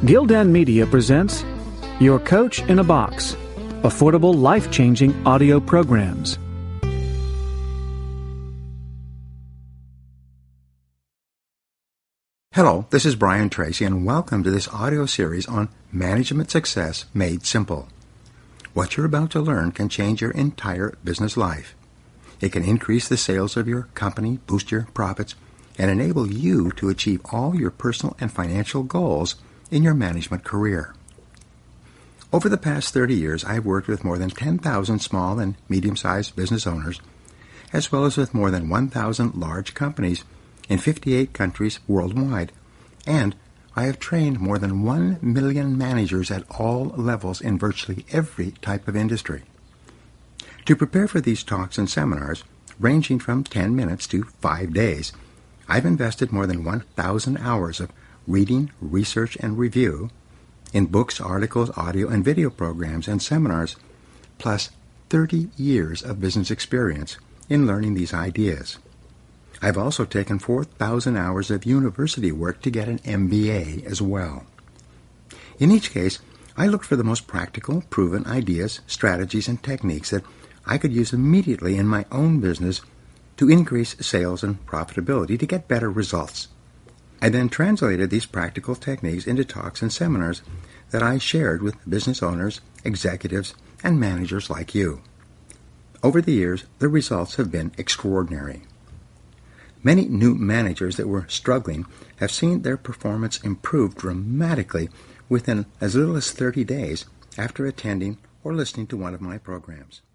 Gildan Media presents Your Coach in a Box, affordable, life-changing audio programs. Hello, this is Brian Tracy, and welcome to this audio series on Management Success Made Simple. What you're about to learn can change your entire business life. It can increase the sales of your company, boost your profits, and enable you to achieve all your personal and financial goals in your management career. Over the past 30 years, I've worked with more than 10,000 small and medium-sized business owners, as well as with more than 1,000 large companies in 58 countries worldwide, and I have trained more than 1 million managers at all levels in virtually every type of industry. To prepare for these talks and seminars, ranging from 10 minutes to 5 days, I've invested more than 1,000 hours of reading, research, and review in books, articles, audio, and video programs and seminars, plus 30 years of business experience in learning these ideas. I've also taken 4,000 hours of university work to get an MBA as well. In each case, I looked for the most practical, proven ideas, strategies, and techniques that I could use immediately in my own business to increase sales and profitability to get better results. I then translated these practical techniques into talks and seminars that I shared with business owners, executives, and managers like you. Over the years, the results have been extraordinary. Many new managers that were struggling have seen their performance improve dramatically within as little as 30 days after attending or listening to one of my programs.